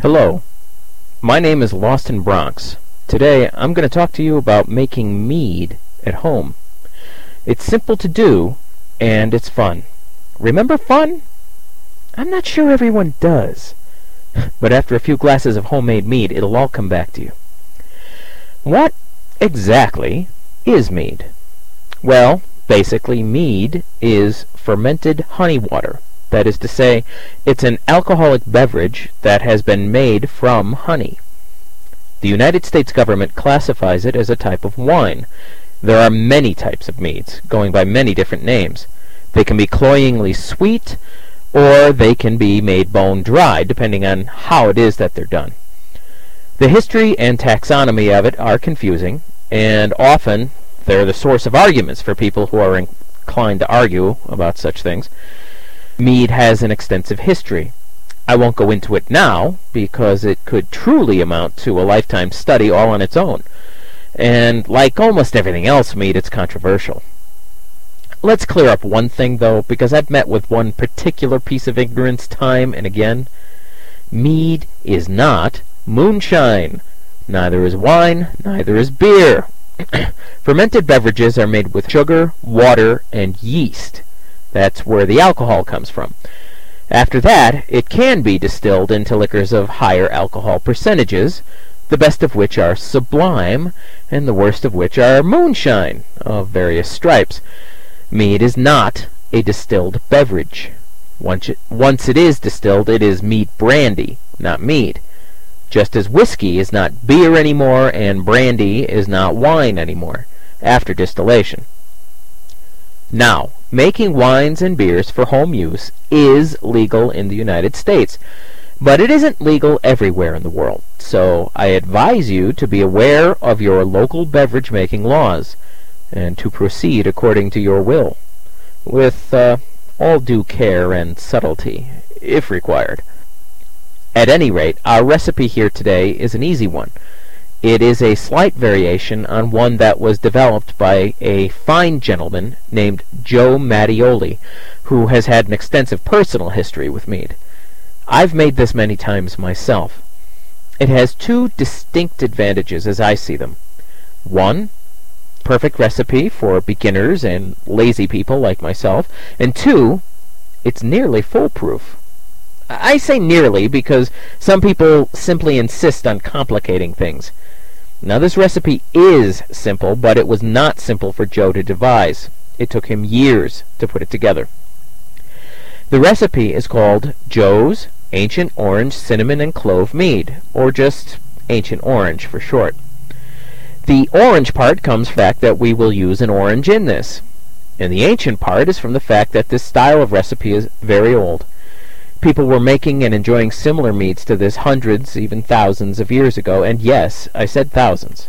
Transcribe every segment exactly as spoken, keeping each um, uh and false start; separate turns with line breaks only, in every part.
Hello, my name is Lost in Bronx. Today I'm going to talk to you about making mead at home. It's simple to do, and it's fun. Remember fun? I'm not sure everyone does, but after a few glasses of homemade mead, it'll all come back to you. What exactly is mead? Well, basically mead is fermented honey water. That is to say, it's an alcoholic beverage that has been made from honey. The United States government classifies it as a type of wine. There are many types of meads, going by many different names. They can be cloyingly sweet, or they can be made bone dry, depending on how it is that they're done. The history and taxonomy of it are confusing, and often they're the source of arguments for people who are inclined to argue about such things. Mead has an extensive history. I won't go into it now, because it could truly amount to a lifetime study all on its own. And like almost everything else mead, it's controversial. Let's clear up one thing, though, because I've met with one particular piece of ignorance time and again. Mead is not moonshine. Neither is wine, neither is beer. Fermented beverages are made with sugar, water, and yeast. That's where the alcohol comes from. After that, it can be distilled into liquors of higher alcohol percentages, the best of which are sublime, and the worst of which are moonshine, of various stripes. Mead is not a distilled beverage. Once it, once it is distilled, it is mead brandy, not mead. Just as whiskey is not beer anymore, and brandy is not wine anymore, after distillation. Now, making wines and beers for home use is legal in the United States, but it isn't legal everywhere in the world, so I advise you to be aware of your local beverage-making laws, and to proceed according to your will, with uh, all due care and subtlety, if required. At any rate, our recipe here today is an easy one. It is a slight variation on one that was developed by a fine gentleman named Joe Mattioli, who has had an extensive personal history with mead. I've made this many times myself. It has two distinct advantages as I see them. One, perfect recipe for beginners and lazy people like myself. And two, it's nearly foolproof. I say nearly because some people simply insist on complicating things. Now, this recipe is simple, but it was not simple for Joe to devise. It took him years to put it together. The recipe is called Joe's Ancient Orange Cinnamon and Clove Mead, or just Ancient Orange for short. The orange part comes from the fact that we will use an orange in this, and the ancient part is from the fact that this style of recipe is very old. People were making and enjoying similar meads to this hundreds, even thousands of years ago, and yes, I said thousands.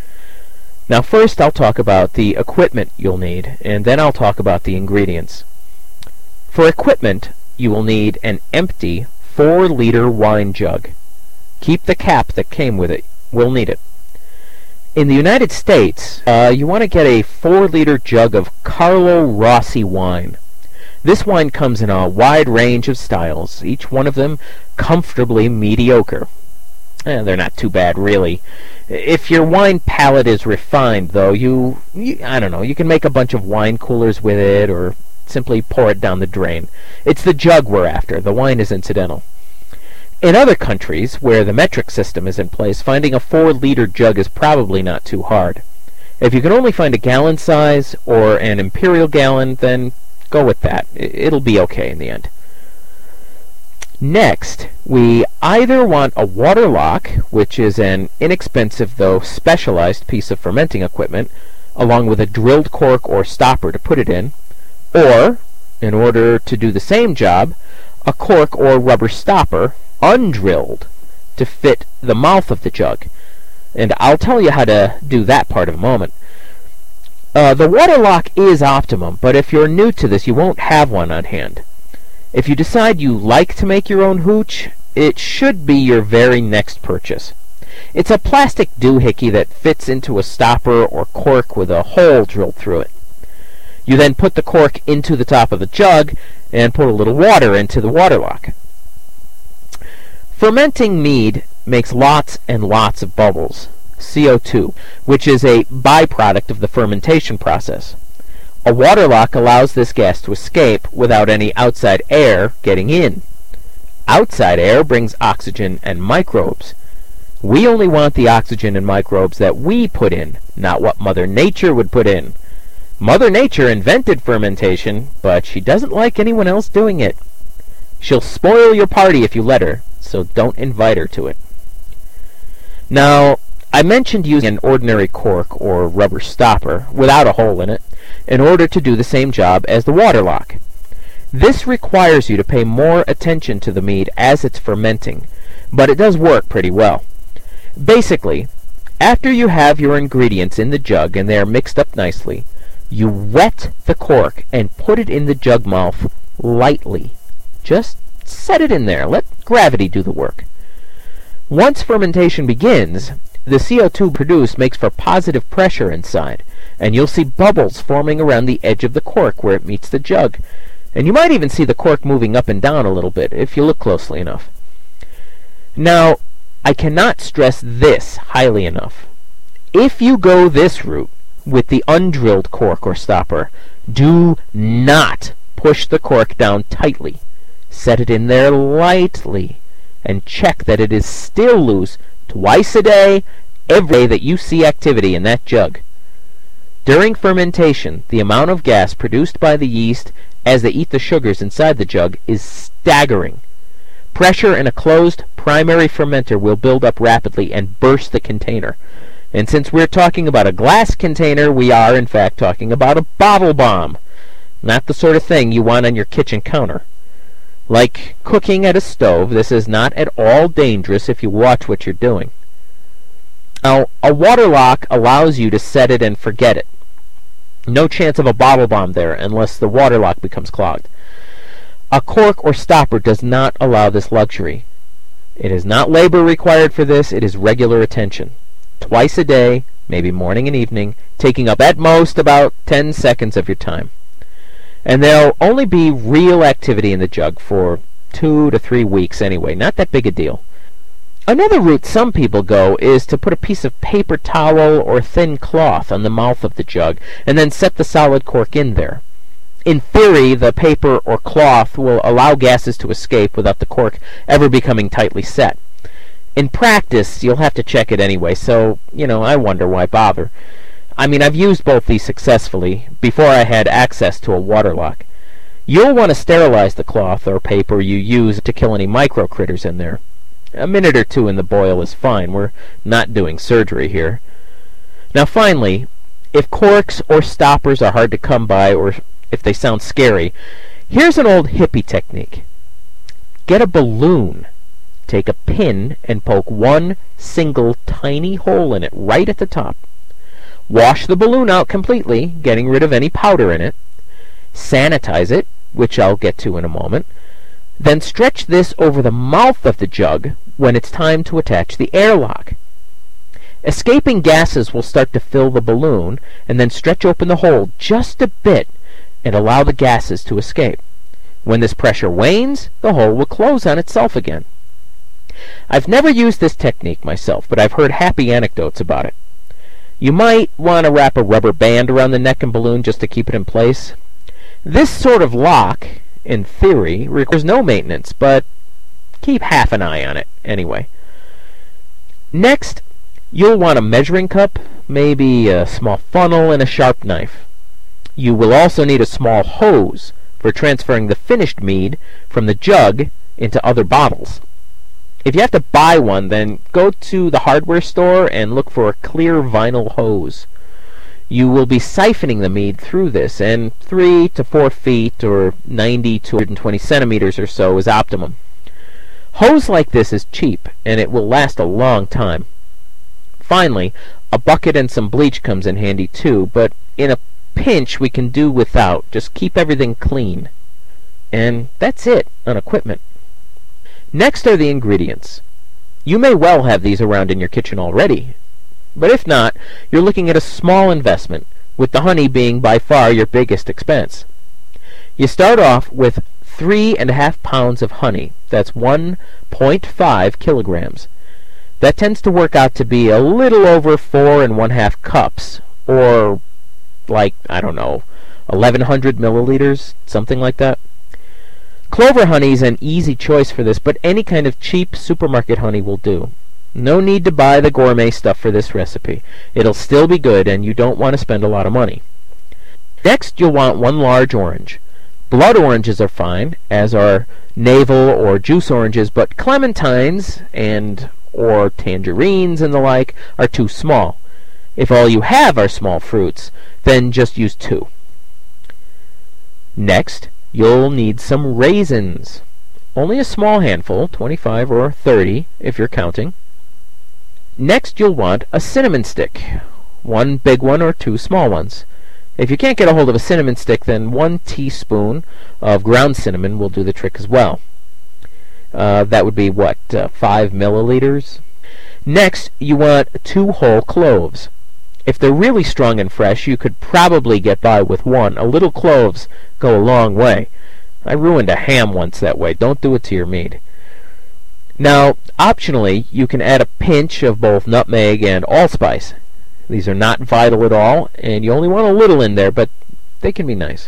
Now first I'll talk about the equipment you'll need, and then I'll talk about the ingredients. For equipment, you will need an empty four liter wine jug. Keep the cap that came with it. We'll need it. In the United States, uh, you want to get a four liter jug of Carlo Rossi wine. This wine comes in a wide range of styles, each one of them comfortably mediocre. Eh, they're not too bad, really. If your wine palate is refined, though, you, you, I don't know, you can make a bunch of wine coolers with it, or simply pour it down the drain. It's the jug we're after. The wine is incidental. In other countries, where the metric system is in place, finding a four liter jug is probably not too hard. If you can only find a gallon size, or an imperial gallon, then go with that. It'll be okay in the end. Next, we either want a water lock, which is an inexpensive though specialized piece of fermenting equipment, along with a drilled cork or stopper to put it in, or, in order to do the same job, a cork or rubber stopper, undrilled, to fit the mouth of the jug. And I'll tell you how to do that part in a moment. Uh, the water lock is optimum, but if you're new to this, you won't have one on hand. If you decide you like to make your own hooch, it should be your very next purchase. It's a plastic doohickey that fits into a stopper or cork with a hole drilled through it. You then put the cork into the top of the jug and put a little water into the water lock. Fermenting mead makes lots and lots of bubbles, C O two, which is a byproduct of the fermentation process. A water lock allows this gas to escape without any outside air getting in. Outside air brings oxygen and microbes. We only want the oxygen and microbes that we put in, not what Mother Nature would put in. Mother Nature invented fermentation, but she doesn't like anyone else doing it. She'll spoil your party if you let her, so don't invite her to it. Now, I mentioned using an ordinary cork or rubber stopper without a hole in it in order to do the same job as the water lock. This requires you to pay more attention to the mead as it's fermenting, but it does work pretty well. Basically, after you have your ingredients in the jug and they are mixed up nicely, you wet the cork and put it in the jug mouth lightly. Just set it in there. Let gravity do the work. Once fermentation begins, the C O two produced makes for positive pressure inside, and you'll see bubbles forming around the edge of the cork where it meets the jug. And you might even see the cork moving up and down a little bit if you look closely enough. Now, I cannot stress this highly enough. If you go this route with the undrilled cork or stopper, do not push the cork down tightly. Set it in there lightly and check that it is still loose twice a day, every day that you see activity in that jug. During fermentation, the amount of gas produced by the yeast as they eat the sugars inside the jug is staggering. Pressure in a closed primary fermenter will build up rapidly and burst the container. And since we're talking about a glass container, we are in fact talking about a bottle bomb. Not the sort of thing you want on your kitchen counter. Like cooking at a stove, this is not at all dangerous if you watch what you're doing. Now, a water lock allows you to set it and forget it. No chance of a bottle bomb there unless the water lock becomes clogged. A cork or stopper does not allow this luxury. It is not labor required for this, it is regular attention. Twice a day, maybe morning and evening, taking up at most about ten seconds of your time. And there'll only be real activity in the jug for two to three weeks anyway, not that big a deal. Another route some people go is to put a piece of paper towel or thin cloth on the mouth of the jug and then set the solid cork in there. In theory, the paper or cloth will allow gases to escape without the cork ever becoming tightly set. In practice, you'll have to check it anyway, so, you know, I wonder why bother. I mean, I've used both these successfully before I had access to a water lock. You'll want to sterilize the cloth or paper you use to kill any micro critters in there. A minute or two in the boil is fine. We're not doing surgery here. Now finally, if corks or stoppers are hard to come by or if they sound scary, here's an old hippie technique. Get a balloon. Take a pin and poke one single tiny hole in it right at the top. Wash the balloon out completely, getting rid of any powder in it. Sanitize it, which I'll get to in a moment. Then stretch this over the mouth of the jug when it's time to attach the airlock. Escaping gases will start to fill the balloon, and then stretch open the hole just a bit and allow the gases to escape. When this pressure wanes, the hole will close on itself again. I've never used this technique myself, but I've heard happy anecdotes about it. You might want to wrap a rubber band around the neck and balloon just to keep it in place. This sort of lock, in theory, requires no maintenance, but keep half an eye on it anyway. Next, you'll want a measuring cup, maybe a small funnel, and a sharp knife. You will also need a small hose for transferring the finished mead from the jug into other bottles. If you have to buy one, then go to the hardware store and look for a clear vinyl hose. You will be siphoning the mead through this, and three to four feet or ninety to one hundred twenty centimeters or so is optimum. Hose like this is cheap, and it will last a long time. Finally, a bucket and some bleach comes in handy too, but in a pinch we can do without. Just keep everything clean. And that's it on equipment. Next are the ingredients. You may well have these around in your kitchen already, but if not, you're looking at a small investment, with the honey being by far your biggest expense. You start off with three and a half pounds of honey. That's one point five kilograms. That tends to work out to be a little over four and one half cups, or like, I don't know, eleven hundred milliliters, something like that. Clover honey is an easy choice for this, but any kind of cheap supermarket honey will do. No need to buy the gourmet stuff for this recipe. It'll still be good, and you don't want to spend a lot of money. Next, you'll want one large orange. Blood oranges are fine, as are navel or juice oranges, but clementines and or tangerines and the like are too small. If all you have are small fruits, then just use two. Next, you'll need some raisins. Only a small handful, twenty-five or thirty if you're counting. Next, you'll want a cinnamon stick. One big one or two small ones. If you can't get a hold of a cinnamon stick, then one teaspoon of ground cinnamon will do the trick as well. Uh, that would be, what, uh, five milliliters? Next, you want two whole cloves. If they're really strong and fresh, you could probably get by with one. A little cloves go a long way. I ruined a ham once that way. Don't do it to your meat. Now, optionally, you can add a pinch of both nutmeg and allspice. These are not vital at all, and you only want a little in there, but they can be nice.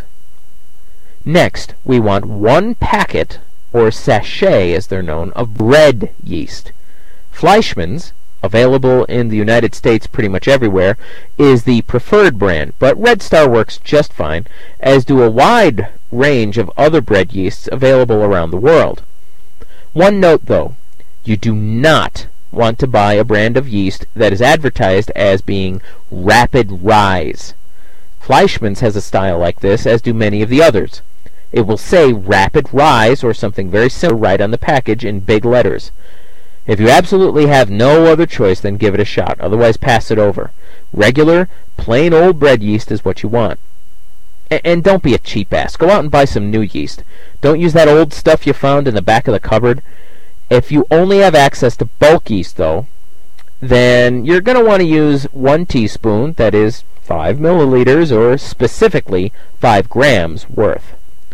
Next, we want one packet, or sachet as they're known, of bread yeast. Fleischmann's, available in the United States pretty much everywhere, is the preferred brand, but Red Star works just fine, as do a wide range of other bread yeasts available around the world. One note, though, you do not want to buy a brand of yeast that is advertised as being rapid rise. Fleischmann's has a style like this, as do many of the others. It will say rapid rise or something very similar right on the package in big letters. If you absolutely have no other choice, then give it a shot. Otherwise, pass it over. Regular, plain old bread yeast is what you want. A- and don't be a cheap ass. Go out and buy some new yeast. Don't use that old stuff you found in the back of the cupboard. If you only have access to bulk yeast, though, then you're going to want to use one teaspoon, that is five milliliters, or specifically five grams worth.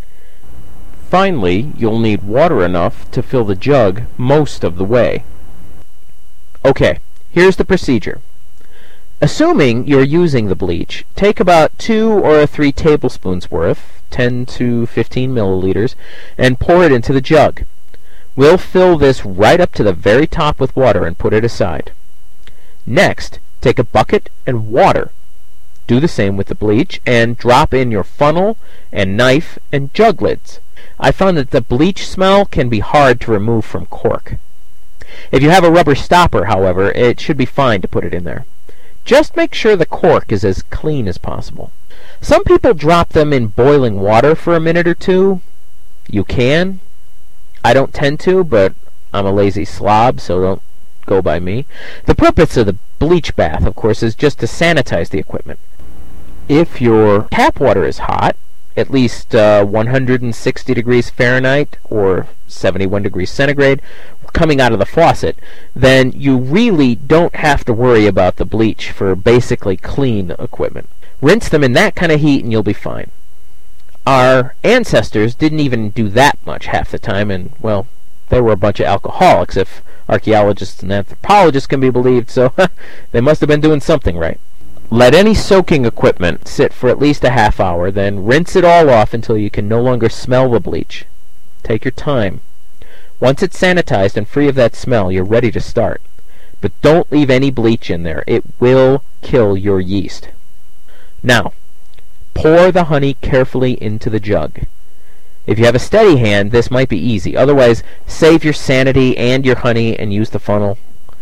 Finally, you'll need water enough to fill the jug most of the way. Okay, here's the procedure. Assuming you're using the bleach, take about two or three tablespoons worth, ten to fifteen milliliters, and pour it into the jug. We'll fill this right up to the very top with water and put it aside. Next, take a bucket and water. Do the same with the bleach, and drop in your funnel and knife and jug lids. I found that the bleach smell can be hard to remove from cork. If you have a rubber stopper, however, it should be fine to put it in there. Just make sure the cork is as clean as possible. Some people drop them in boiling water for a minute or two. You can. I don't tend to, but I'm a lazy slob, so don't go by me. The purpose of the bleach bath, of course, is just to sanitize the equipment. If your tap water is hot, at least uh, one hundred sixty degrees Fahrenheit or seventy-one degrees centigrade, coming out of the faucet, then you really don't have to worry about the bleach for basically clean equipment. Rinse them in that kind of heat and you'll be fine. Our ancestors didn't even do that much half the time, and, well, they were a bunch of alcoholics, if archaeologists and anthropologists can be believed, so they must have been doing something right. Let any soaking equipment sit for at least a half hour, then rinse it all off until you can no longer smell the bleach. Take your time. Once it's sanitized and free of that smell, you're ready to start. But don't leave any bleach in there. It will kill your yeast. Now, pour the honey carefully into the jug. If you have a steady hand, this might be easy. Otherwise, save your sanity and your honey and use the funnel.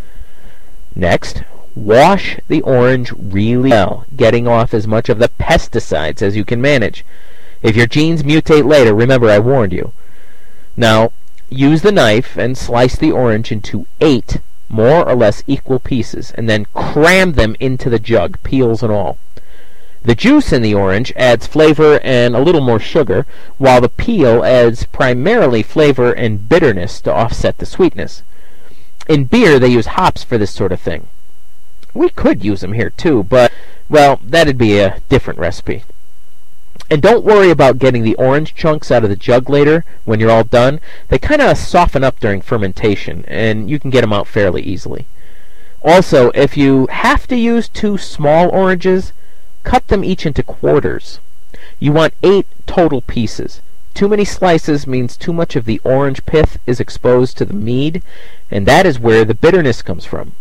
Next, wash the orange really well, getting off as much of the pesticides as you can manage. If your genes mutate later, remember I warned you. Now, use the knife and slice the orange into eight more or less equal pieces, and then cram them into the jug, peels and all. The juice in the orange adds flavor and a little more sugar, while the peel adds primarily flavor and bitterness to offset the sweetness. In beer, they use hops for this sort of thing. We could use them here too, but, well, that'd be a different recipe. And don't worry about getting the orange chunks out of the jug later when you're all done. They kind of soften up during fermentation, and you can get them out fairly easily. Also, if you have to use two small oranges, cut them each into quarters. You want eight total pieces. Too many slices means too much of the orange pith is exposed to the mead, and that is where the bitterness comes from.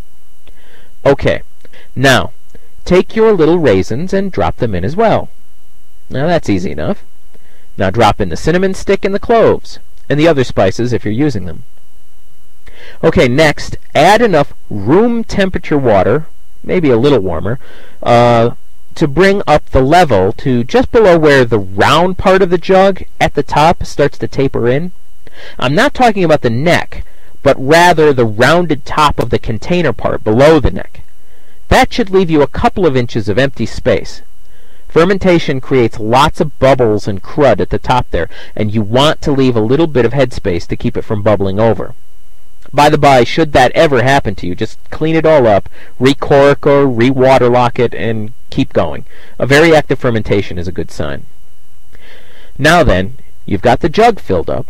Okay, now take your little raisins and drop them in as well. Now that's easy enough. Now drop in the cinnamon stick and the cloves, and the other spices if you're using them. Okay, next, add enough room temperature water, maybe a little warmer, uh, to bring up the level to just below where the round part of the jug at the top starts to taper in. I'm not talking about the neck, but rather the rounded top of the container part below the neck. That should leave you a couple of inches of empty space. Fermentation creates lots of bubbles and crud at the top there, and you want to leave a little bit of headspace to keep it from bubbling over. By the by, should that ever happen to you, just clean it all up, re-cork or re-waterlock it, and keep going. A very active fermentation is a good sign. Now then, you've got the jug filled up.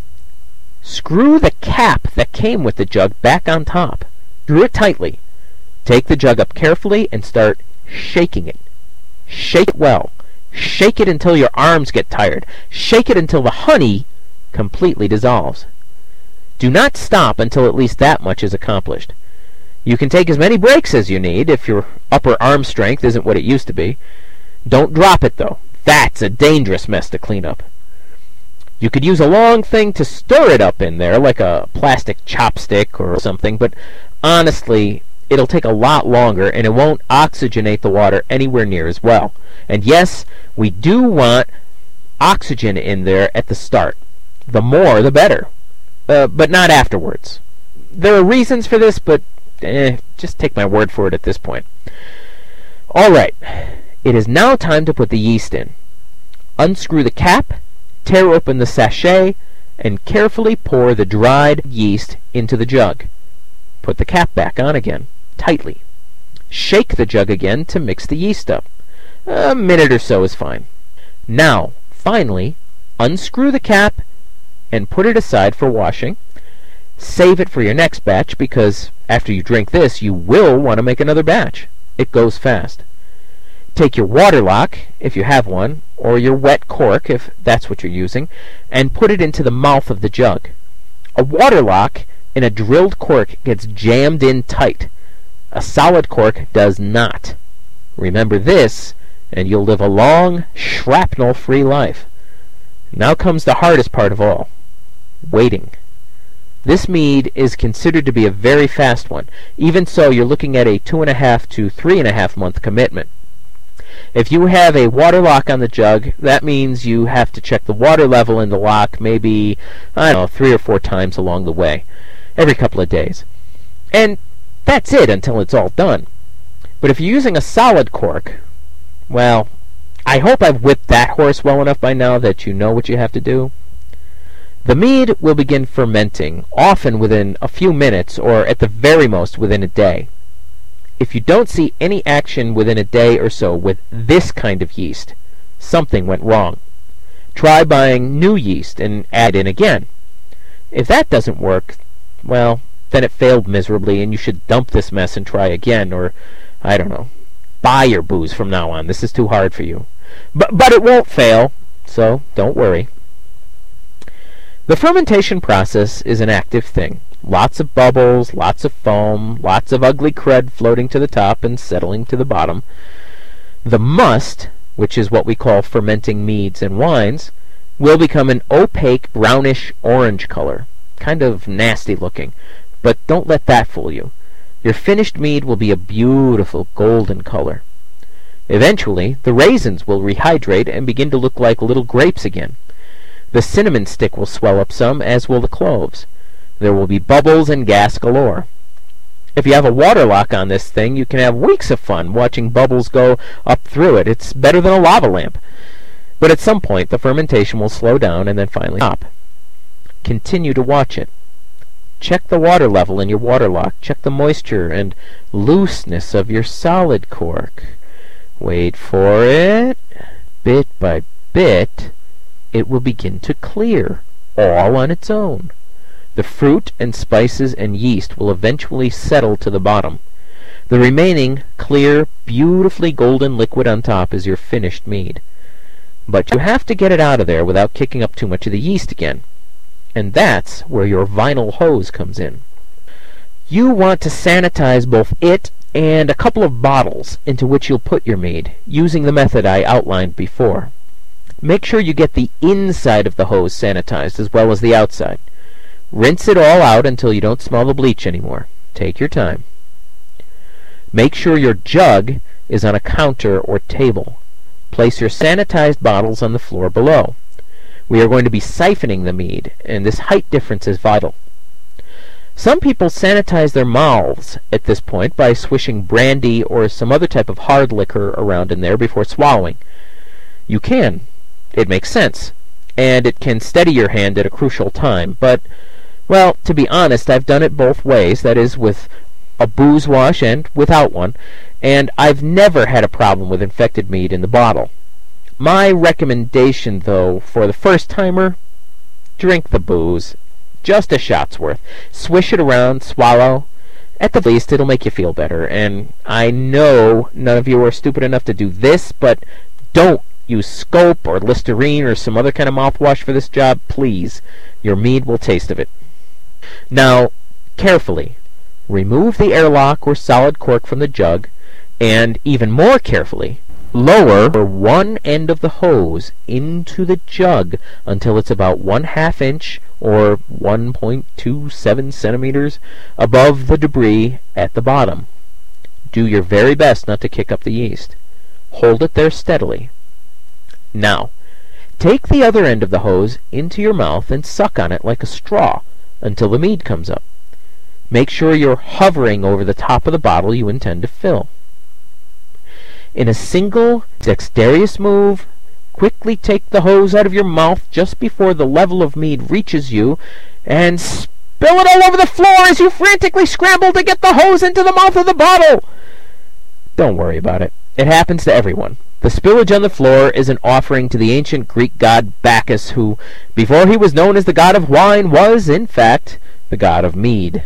Screw the cap that came with the jug back on top. Screw it tightly. Take the jug up carefully and start shaking it. Shake it well. Shake it until your arms get tired. Shake it until the honey completely dissolves. Do not stop until at least that much is accomplished. You can take as many breaks as you need if your upper arm strength isn't what it used to be. Don't drop it, though. That's a dangerous mess to clean up. You could use a long thing to stir it up in there, like a plastic chopstick or something, but honestly, it'll take a lot longer, and it won't oxygenate the water anywhere near as well. And yes, we do want oxygen in there at the start. The more, the better. Uh, but not afterwards. There are reasons for this, but eh, just take my word for it at this point. Alright, it is now time to put the yeast in. Unscrew the cap, tear open the sachet, and carefully pour the dried yeast into the jug. Put the cap back on again, tightly. Shake the jug again to mix the yeast up. A minute or so is fine. Now, finally, unscrew the cap and put it aside for washing. Save it for your next batch, because after you drink this, you will want to make another batch. It goes fast. Take your water lock, if you have one, or your wet cork, if that's what you're using, and put it into the mouth of the jug. A water lock in a drilled cork gets jammed in tight. A solid cork does not. Remember this, and you'll live a long, shrapnel-free life. Now comes the hardest part of all. Waiting. This mead is considered to be a very fast one. Even so, you're looking at a two and a half to three and a half month commitment. If you have a water lock on the jug, that means you have to check the water level in the lock maybe, I don't know, three or four times along the way, every couple of days. And that's it until it's all done. But if you're using a solid cork, well, I hope I've whipped that horse well enough by now that you know what you have to do. The mead will begin fermenting, often within a few minutes, or at the very most within a day. If you don't see any action within a day or so with this kind of yeast, something went wrong. Try buying new yeast and add in again. If that doesn't work, well, then it failed miserably, and you should dump this mess and try again, or, I don't know, buy your booze from now on. This is too hard for you. But, but it won't fail, so don't worry. The fermentation process is an active thing. Lots of bubbles, lots of foam, lots of ugly crud floating to the top and settling to the bottom. The must, which is what we call fermenting meads and wines, will become an opaque brownish orange color. Kind of nasty looking, but don't let that fool you. Your finished mead will be a beautiful golden color. Eventually, the raisins will rehydrate and begin to look like little grapes again. The cinnamon stick will swell up some, as will the cloves. There will be bubbles and gas galore. If you have a water lock on this thing, you can have weeks of fun watching bubbles go up through it. It's better than a lava lamp. But at some point, the fermentation will slow down and then finally stop. Continue to watch it. Check the water level in your water lock. Check the moisture and looseness of your solid cork. Wait for it. Bit by bit, it will begin to clear, all on its own. The fruit and spices and yeast will eventually settle to the bottom. The remaining clear, beautifully golden liquid on top is your finished mead. But you have to get it out of there without kicking up too much of the yeast again. And that's where your vinyl hose comes in. You want to sanitize both it and a couple of bottles into which you'll put your mead, using the method I outlined before. Make sure you get the inside of the hose sanitized as well as the outside. Rinse it all out until you don't smell the bleach anymore. Take your time. Make sure your jug is on a counter or table. Place your sanitized bottles on the floor below. We are going to be siphoning the mead, and this height difference is vital. Some people sanitize their mouths at this point by swishing brandy or some other type of hard liquor around in there before swallowing. You can. It makes sense, and it can steady your hand at a crucial time, but, well, to be honest, I've done it both ways, that is, with a booze wash and without one, and I've never had a problem with infected mead in the bottle. My recommendation, though, for the first-timer, drink the booze. Just a shot's worth. Swish it around, swallow. At the least, it'll make you feel better. And I know none of you are stupid enough to do this, but don't use Scope or Listerine or some other kind of mouthwash for this job, please. Your mead will taste of it. Now, carefully, remove the airlock or solid cork from the jug, and even more carefully, lower one end of the hose into the jug until it's about one half inch or one point two seven centimeters above the debris at the bottom. Do your very best not to kick up the yeast. Hold it there steadily. Now, take the other end of the hose into your mouth and suck on it like a straw until the mead comes up. Make sure you're hovering over the top of the bottle you intend to fill. In a single, dexterous move, quickly take the hose out of your mouth just before the level of mead reaches you, and spill it all over the floor as you frantically scramble to get the hose into the mouth of the bottle. Don't worry about it. It happens to everyone. The spillage on the floor is an offering to the ancient Greek god Bacchus, who, before he was known as the god of wine, was, in fact, the god of mead.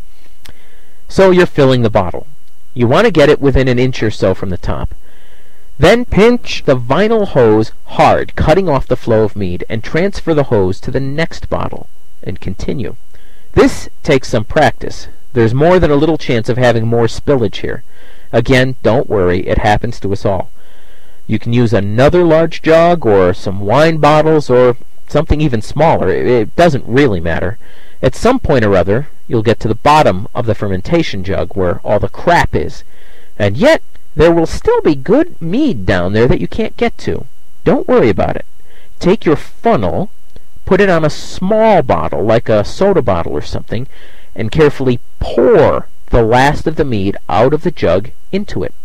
So you're filling the bottle. You want to get it within an inch or so from the top. Then pinch the vinyl hose hard, cutting off the flow of mead, and transfer the hose to the next bottle, and continue. This takes some practice. There's more than a little chance of having more spillage here. Again, don't worry, it happens to us all. You can use another large jug, or some wine bottles, or something even smaller. It doesn't really matter. At some point or other, you'll get to the bottom of the fermentation jug where all the crap is. And yet, there will still be good mead down there that you can't get to. Don't worry about it. Take your funnel, put it on a small bottle, like a soda bottle or something, and carefully pour the last of the mead out of the jug into it.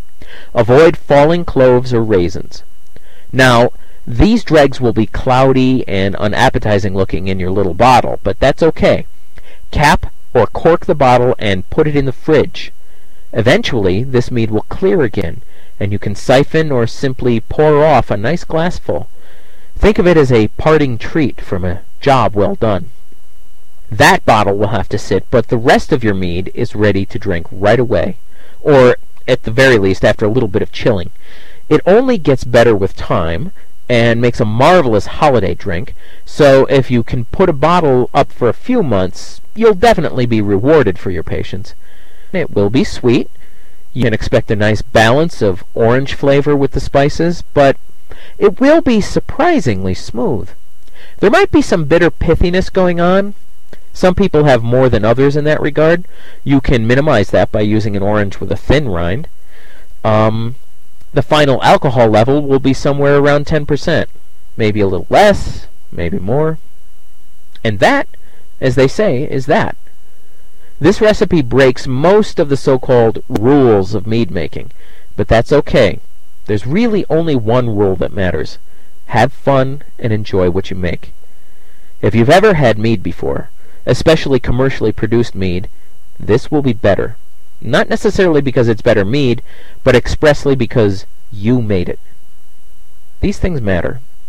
Avoid falling cloves or raisins. Now, these dregs will be cloudy and unappetizing looking in your little bottle, but that's okay. Cap or cork the bottle and put it in the fridge. Eventually, this mead will clear again, and you can siphon or simply pour off a nice glassful. Think of it as a parting treat from a job well done. That bottle will have to sit, but the rest of your mead is ready to drink right away, or at the very least after a little bit of chilling. It only gets better with time, and makes a marvelous holiday drink, so if you can put a bottle up for a few months, you'll definitely be rewarded for your patience. It will be sweet. You can expect a nice balance of orange flavor with the spices, but it will be surprisingly smooth. There might be some bitter pithiness going on. Some people have more than others in that regard. You can minimize that by using an orange with a thin rind. Um... The final alcohol level will be somewhere around ten percent. Maybe a little less, maybe more. And that, as they say, is that. This recipe breaks most of the so-called rules of mead making, but that's okay. There's really only one rule that matters. Have fun and enjoy what you make. If you've ever had mead before, especially commercially produced mead, this will be better. Not necessarily because it's better mead, but expressly because you made it. These things matter.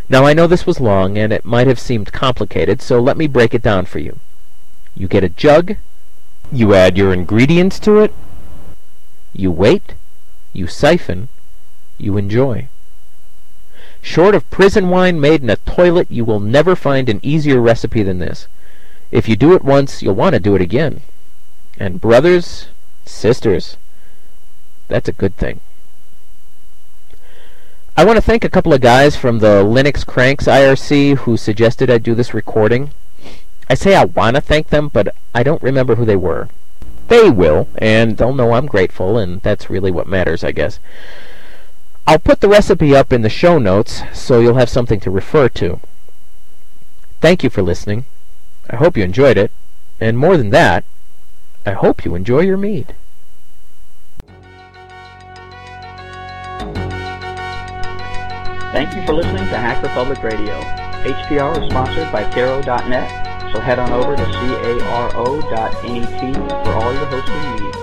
Now, I know this was long, and it might have seemed complicated, so let me break it down for you. You get a jug, you add your ingredients to it, you wait, you siphon, you enjoy. Short of prison wine made in a toilet, you will never find an easier recipe than this. If you do it once, you'll want to do it again. And brothers, sisters, that's a good thing. I want to thank a couple of guys from the Linux Cranks I R C who suggested I do this recording. I say I want to thank them, but I don't remember who they were. They will, and they'll know I'm grateful, and that's really what matters, I guess. I'll put the recipe up in the show notes, so you'll have something to refer to. Thank you for listening. I hope you enjoyed it, and more than that, I hope you enjoy your mead.
Thank you for listening to Hacker Public Radio. H P R is sponsored by Caro dot net, so head on over to caro dot net for all your hosting needs.